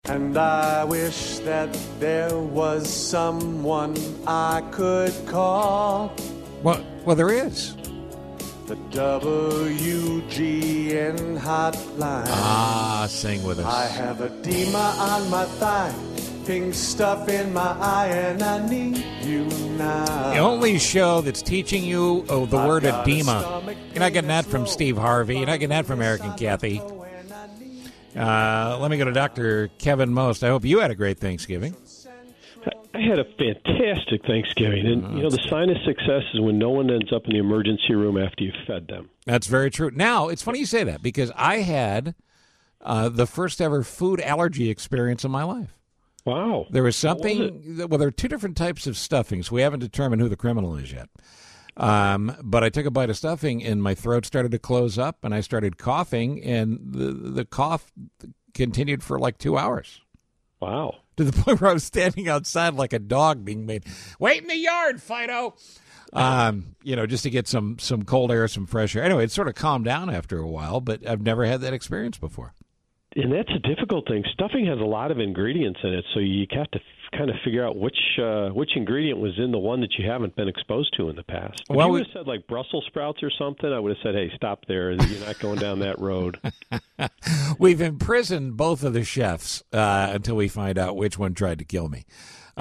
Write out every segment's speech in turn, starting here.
And I wish that there was someone I could call. Well, there is. The WGN hotline. Ah, sing with us. I have edema on my thigh, pink stuff in my eye, and I need you now. The only show that's teaching you the word edema. You're not getting that from Steve Harvey. You're not getting that from Eric and Kathy. Let me go to Dr. Kevin Most. I hope you had a great Thanksgiving. I had a fantastic Thanksgiving. And, the sign of success is when no one ends up in the emergency room after you've fed them. That's very true. Now, it's funny you say that because I had the first ever food allergy experience in my life. Wow. There was something, there are two different types of stuffings. We haven't determined who the criminal is yet. But I took a bite of stuffing and my throat started to close up and I started coughing and the cough continued for like 2 hours. Wow. To the point where I was standing outside like a dog being made. Wait in the yard, Fido. Just to get some cold air, some fresh air. Anyway, it sort of calmed down after a while, but I've never had that experience before. And that's a difficult thing. Stuffing has a lot of ingredients in it, so you have to kind of figure out which ingredient was in the one that you haven't been exposed to in the past. If you would have said like Brussels sprouts or something, I would have said, hey, stop there. You're not going down that road. We've imprisoned both of the chefs until we find out which one tried to kill me.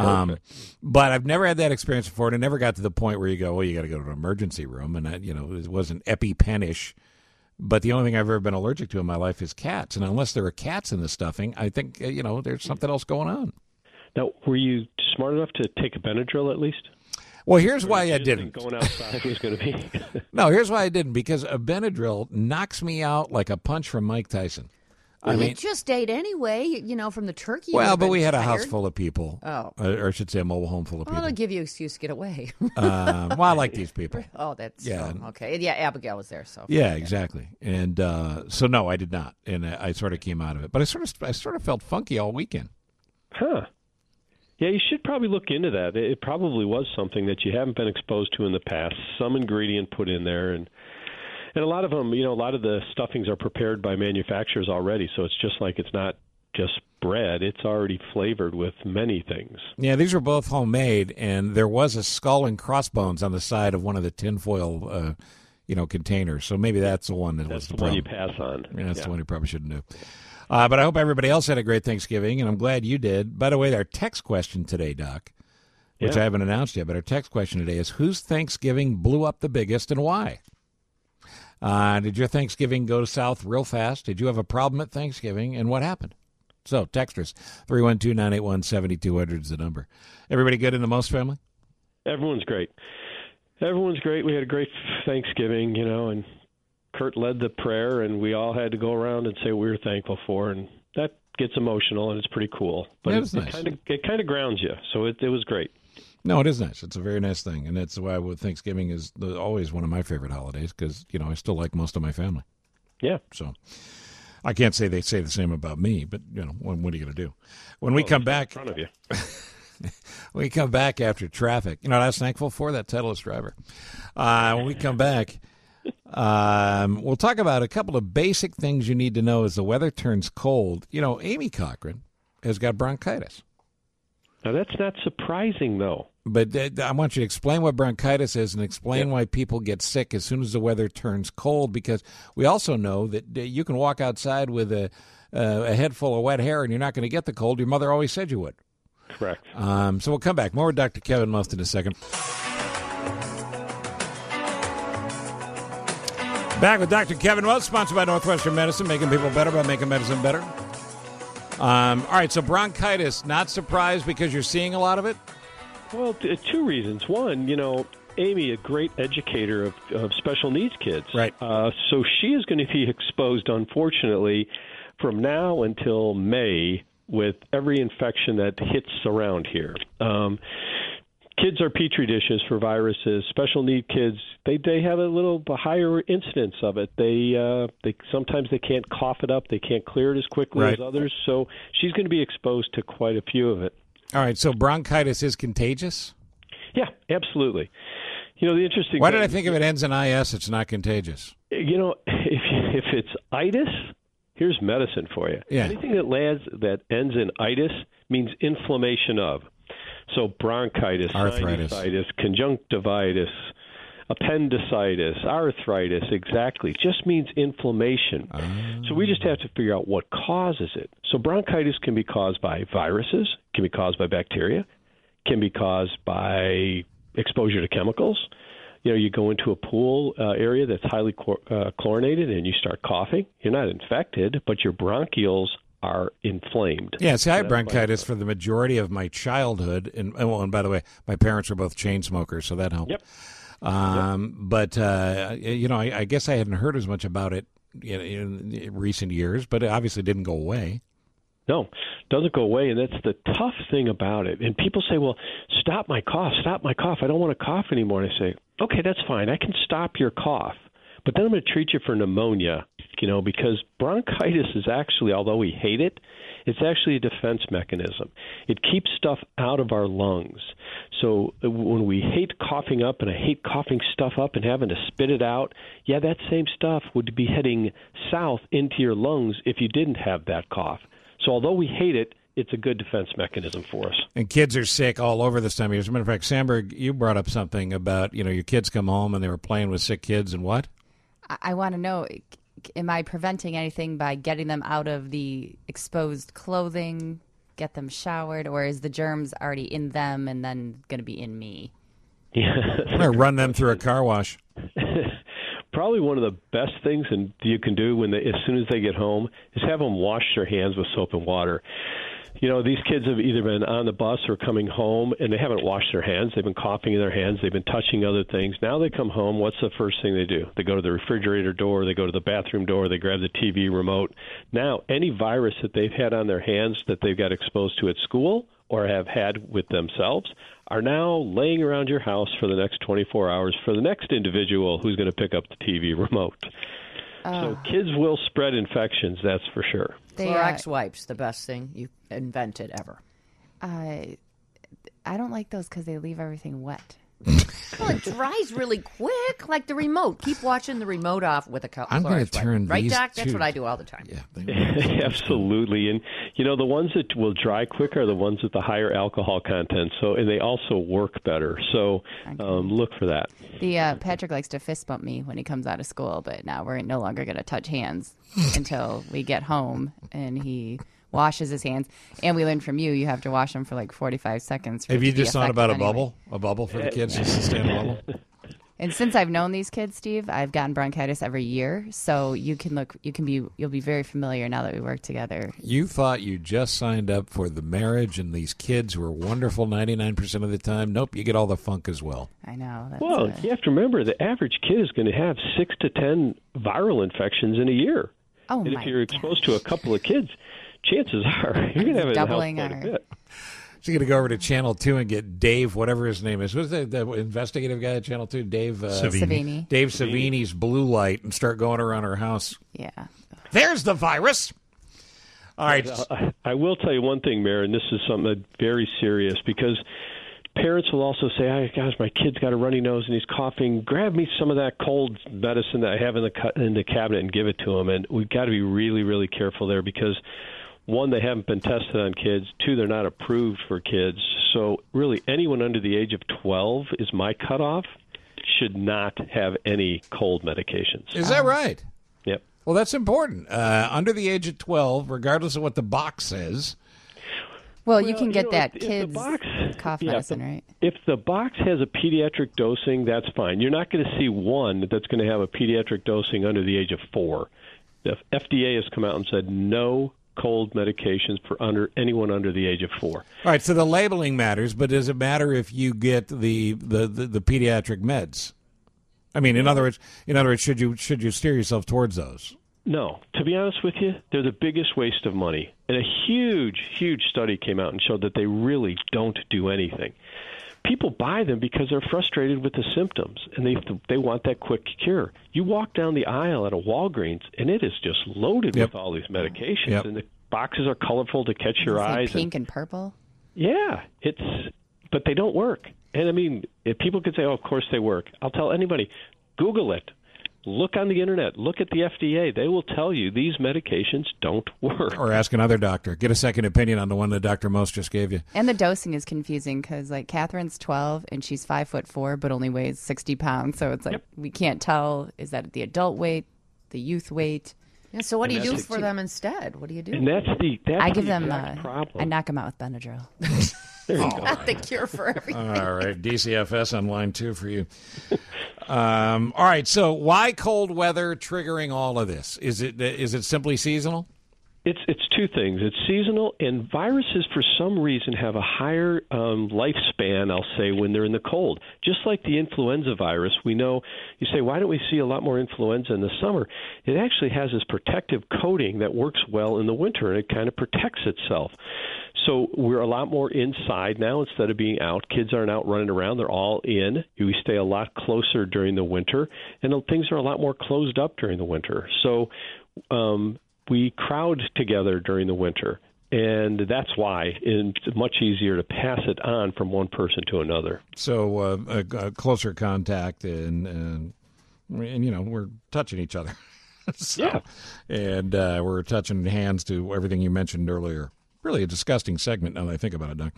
But I've never had that experience before, and it never got to the point where you go, well, you got to go to an emergency room, and it wasn't EpiPen-ish. But the only thing I've ever been allergic to in my life is cats. And unless there are cats in the stuffing, I think, there's something else going on. Now, were you smart enough to take a Benadryl at least? Well, here's why I didn't. Going outside was going to be. No, here's why I didn't. Because a Benadryl knocks me out like a punch from Mike Tyson. Well, you just ate anyway, from the turkey. Well, but we had a house full of people. Oh. Or I should say a mobile home full of people. Well, they'll give you an excuse to get away. Well, I like these people. Oh, that's okay. Yeah, Abigail was there. So yeah, exactly. And so, no, I did not. And I sort of came out of it. But I sort of felt funky all weekend. Huh. Yeah, you should probably look into that. It probably was something that you haven't been exposed to in the past, some ingredient put in there. And a lot of them, a lot of the stuffings are prepared by manufacturers already, so it's just like it's not just bread. It's already flavored with many things. Yeah, these were both homemade, and there was a skull and crossbones on the side of one of the tinfoil containers. So maybe that's the one that was the problem. One you pass on. Yeah, that's the one you probably shouldn't do. But I hope everybody else had a great Thanksgiving, and I'm glad you did. By the way, our text question today, Doc, which I haven't announced yet, but our text question today is, whose Thanksgiving blew up the biggest and why? Did your Thanksgiving go south real fast? Did you have a problem at Thanksgiving, and what happened? So, texters, 312-981-7200 is the number. Everybody good in the Most family? Everyone's great. Everyone's great. We had a great Thanksgiving, and Kurt led the prayer, and we all had to go around and say what we were thankful for, and that gets emotional, and it's pretty cool. But it nice. It kind of grounds you, so it was great. No, it is nice. It's a very nice thing, and that's why Thanksgiving is always one of my favorite holidays because, I still like most of my family. Yeah. So I can't say they say the same about me, but, what are you going to do? When we come back, in front of you. we come back after traffic. You know what I was thankful for? That Titleist driver. When we come back, we'll talk about a couple of basic things you need to know as the weather turns cold. Amy Cochran has got bronchitis. Now, that's not surprising, though. But I want you to explain what bronchitis is and explain why people get sick as soon as the weather turns cold, because we also know that you can walk outside with a head full of wet hair and you're not going to get the cold. Your mother always said you would. Correct. So we'll come back. More with Dr. Kevin Most in a second. Back with Dr. Kevin Most, sponsored by Northwestern Medicine, making people better by making medicine better. All right, so bronchitis, not surprised because you're seeing a lot of it? Well, two reasons. One, Amy, a great educator of special needs kids. Right. So she is going to be exposed, unfortunately, from now until May with every infection that hits around here. Kids are petri dishes for viruses. Special need kids, they have a little higher incidence of it. They sometimes they can't cough it up. They can't clear it as quickly as others. So she's going to be exposed to quite a few of it. All right. So bronchitis is contagious? Yeah, absolutely. The interesting. Why did I think if it ends in IS, it's not contagious? If it's itis, Here's medicine for you. Yeah. Anything that ends in itis means inflammation of. So bronchitis, Arthritis. sinusitis, conjunctivitis, appendicitis, arthritis, exactly. Just means inflammation. So we just have to figure out what causes it. So bronchitis can be caused by viruses, can be caused by bacteria, can be caused by exposure to chemicals. You go into a pool area that's highly chlorinated and you start coughing. You're not infected, but your bronchioles are inflamed. Yeah, see, I had bronchitis for the majority of my childhood. And by the way, my parents were both chain smokers, so that helped. Yep. But, I guess I hadn't heard as much about it in recent years, but it obviously didn't go away. No, doesn't go away, and that's the tough thing about it. And people say, well, stop my cough. I don't want to cough anymore. And I say, okay, that's fine. I can stop your cough, but then I'm going to treat you for pneumonia, because bronchitis is actually, although we hate it, it's actually a defense mechanism. It keeps stuff out of our lungs. So when we hate coughing up, and I hate coughing stuff up and having to spit it out, that same stuff would be heading south into your lungs if you didn't have that cough. So although we hate it, it's a good defense mechanism for us. And kids are sick all over this time of year. As a matter of fact, Sandberg, you brought up something about, your kids come home and they were playing with sick kids and what? I want to know, am I preventing anything by getting them out of the exposed clothing, get them showered, or is the germs already in them and then going to be in me? Yeah. I'm going to run them through a car wash. Probably one of the best things you can do as soon as they get home is have them wash their hands with soap and water. These kids have either been on the bus or coming home, and they haven't washed their hands. They've been coughing in their hands. They've been touching other things. Now they come home. What's the first thing they do? They go to the refrigerator door. They go to the bathroom door. They grab the TV remote. Now, any virus that they've had on their hands that they've got exposed to at school or have had with themselves are now laying around your house for the next 24 hours for the next individual who's going to pick up the TV remote. So kids will spread infections, that's for sure. Clorox wipes, the best thing you invented ever. I don't like those because they leave everything wet. Well, it dries really quick, like the remote. Keep watching the remote off with a Clorox I'm going to turn wipe. Right, these Doc? That's two. what I do all the time. Yeah, absolutely. And, the ones that will dry quicker are the ones with the higher alcohol content, and they also work better. So look for that. Patrick likes to fist bump me when he comes out of school, but now we're no longer going to touch hands until we get home, and he washes his hands. And we learned from you have to wash them for like 45 seconds. Have you just thought about a bubble for the kids just to stay in a bubble? And since I've known these kids, Steve, I've gotten bronchitis every year. So you'll be very familiar now that we work together. You thought you just signed up for the marriage and these kids who are wonderful 99% of the time. Nope, you get all the funk as well. I know. Well, you have to remember the average kid is going to have 6 to 10 viral infections in a year. Oh, and if you're exposed to a couple of kids, chances are you're going to have it in the house quite a bit. So you're going to go over to Channel 2 and get Dave, whatever his name is. Who's the investigative guy at Channel 2? Dave Savini. Dave Savini's blue light and start going around our house. Yeah. There's the virus. All right. I will tell you one thing, Mayor, and this is something very serious because parents will also say, "Oh, gosh, my kid's got a runny nose and he's coughing. Grab me some of that cold medicine that I have in the cabinet and give it to him." And we've got to be really, really careful there because, one, they haven't been tested on kids. Two, they're not approved for kids. So really anyone under the age of 12 is my cutoff, should not have any cold medications. Is that right? Yep. Well, that's important. Under the age of 12, regardless of what the box says. Well, you can get that if kids cough medicine, right? If the box has a pediatric dosing, that's fine. You're not going to see one that's going to have a pediatric dosing under the age of 4. The FDA has come out and said no cold medications for anyone under the age of 4. All right, so the labeling matters, but does it matter if you get the pediatric meds? I mean, in other words, should you steer yourself towards those? No. To be honest with you, they're the biggest waste of money. And a huge, huge study came out and showed that they really don't do anything. People buy them because they're frustrated with the symptoms, and they want that quick cure. You walk down the aisle at a Walgreens, and it is just loaded with all these medications, and the boxes are colorful to catch your eyes. Pink and purple? Yeah, but they don't work. And, I mean, if people could say, oh, of course they work. I'll tell anybody, Google it. look on the internet, look at the FDA. They will tell you these medications don't work. Or ask another doctor. Get a second opinion on the one that Dr. Most just gave you. And the dosing is confusing because, like, Catherine's 12 and she's 5'4", but only weighs 60 pounds. So it's like we can't tell, is that the adult weight, the youth weight? Yeah, so what do you do that's for them instead? What do you do? And that's I give them, problem. I knock them out with Benadryl. There you go. Not the cure for everything. All right, DCFS on line 2 for you. All right, so why cold weather triggering all of this? Is it simply seasonal? It's two things. It's seasonal, and viruses for some reason have a higher lifespan, I'll say, when they're in the cold. Just like the influenza virus, we know, you say, why don't we see a lot more influenza in the summer? It actually has this protective coating that works well in the winter, and it kind of protects itself. So we're a lot more inside now instead of being out. Kids aren't out running around. They're all in. We stay a lot closer during the winter, and things are a lot more closed up during the winter. So we crowd together during the winter, and that's why it's much easier to pass it on from one person to another. So a closer contact, and you know, we're touching each other. So, yeah. And we're touching hands to everything you mentioned earlier. Really a disgusting segment now that I think about it, Doc.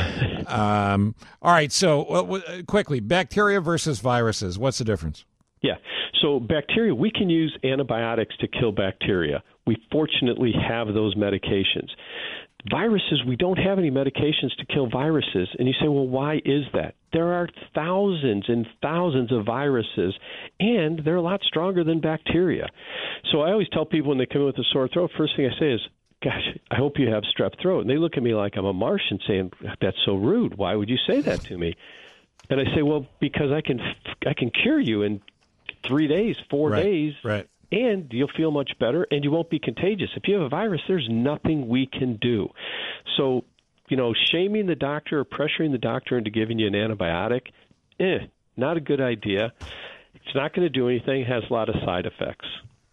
All right, so quickly, bacteria versus viruses. What's the difference? Yeah. So bacteria, we can use antibiotics to kill bacteria. We fortunately have those medications. Viruses, we don't have any medications to kill viruses. And you say, well, why is that? There are thousands and thousands of viruses, and they're a lot stronger than bacteria. So I always tell people when they come in with a sore throat, first thing I say is, gosh, I hope you have strep throat. And they look at me like I'm a Martian saying, that's so rude. Why would you say that to me? And I say, well, because I can cure you in 3 days, 4 days, right. And you'll feel much better, and you won't be contagious. If you have a virus, there's nothing we can do. So, you know, shaming the doctor or pressuring the doctor into giving you an antibiotic, not a good idea. It's not going to do anything. It has a lot of side effects.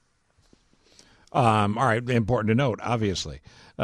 All right, important to note, obviously.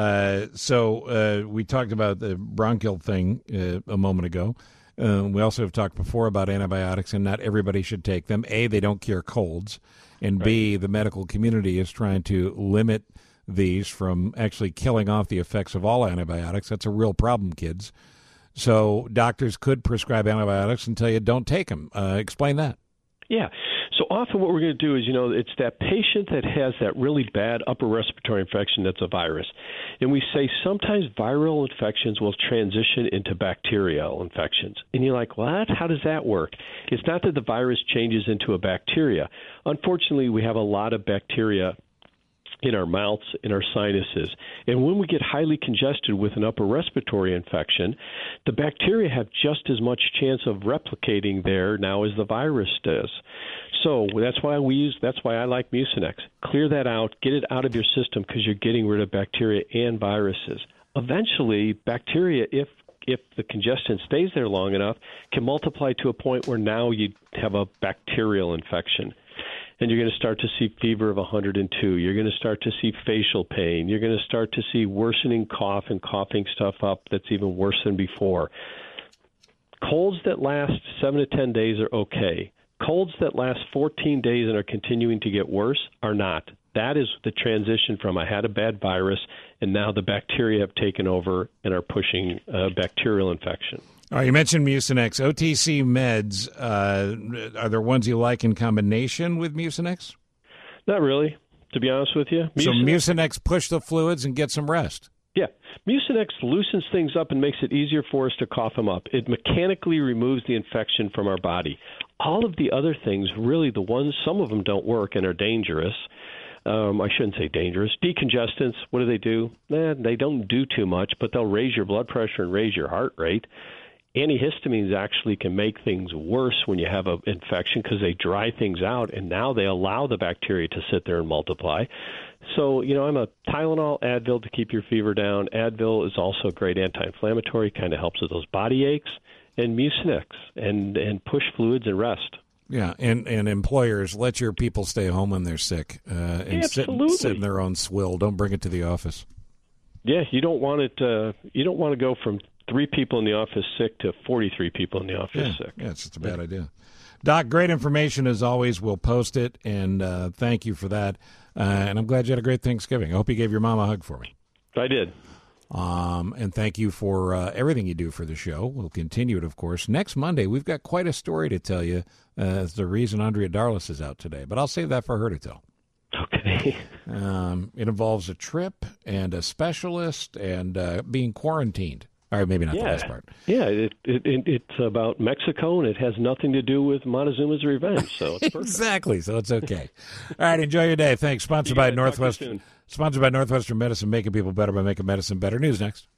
So we talked about the bronchial thing a moment ago. We also have talked before about antibiotics, and not everybody should take them. A, they don't cure colds, and B, the medical community is trying to limit these from actually killing off the effects of all antibiotics. That's a real problem, kids. So doctors could prescribe antibiotics and tell you don't take them. Explain that. Yeah. So often what we're going to do is, you know, it's that patient that has that really bad upper respiratory infection that's a virus. And we say sometimes viral infections will transition into bacterial infections. And you're like, what? How does that work? It's not that the virus changes into a bacteria. Unfortunately, we have a lot of bacteria in our mouths, in our sinuses. And when we get highly congested with an upper respiratory infection, the bacteria have just as much chance of replicating there now as the virus does. So that's why I like Mucinex. Clear that out, get it out of your system because you're getting rid of bacteria and viruses. Eventually, bacteria, if the congestion stays there long enough, can multiply to a point where now you have a bacterial infection. And you're going to start to see fever of 102. You're going to start to see facial pain. You're going to start to see worsening cough and coughing stuff up that's even worse than before. Colds that last 7 to 10 days are okay. Colds that last 14 days and are continuing to get worse are not. That is the transition from I had a bad virus, and now the bacteria have taken over and are pushing bacterial infection. All right, you mentioned Mucinex. OTC meds, are there ones you like in combination with Mucinex? Not really, to be honest with you. So Mucinex push the fluids and get some rest. Yeah. Mucinex loosens things up and makes it easier for us to cough them up. It mechanically removes the infection from our body. All of the other things, really some of them don't work and are dangerous. I shouldn't say dangerous. Decongestants, what do? They don't do too much, but they'll raise your blood pressure and raise your heart rate. Antihistamines actually can make things worse when you have an infection because they dry things out, and now they allow the bacteria to sit there and multiply. So, you know, I'm a Tylenol, Advil to keep your fever down. Advil is also a great anti-inflammatory, kind of helps with those body aches, and Mucinex, and push fluids and rest. Yeah, and employers, let your people stay home when they're sick and sit in their own swill. Don't bring it to the office. Yeah, you don't want it. You don't want to go from 3 people in the office sick to 43 people in the office sick. Yeah, it's just a bad idea. Doc, great information as always. We'll post it, and thank you for that. And I'm glad you had a great Thanksgiving. I hope you gave your mom a hug for me. I did. And thank you for everything you do for the show. We'll continue it, of course. Next Monday, we've got quite a story to tell you. It's the reason Andrea Darlis is out today, but I'll save that for her to tell. Okay. It involves a trip and a specialist and being quarantined. All right, maybe not the last part. Yeah, it's about Mexico, and it has nothing to do with Montezuma's revenge, so it's perfect. Exactly, so it's okay. All right, enjoy your day. Thanks. Sponsored by Northwestern Medicine, making people better by making medicine better. News next.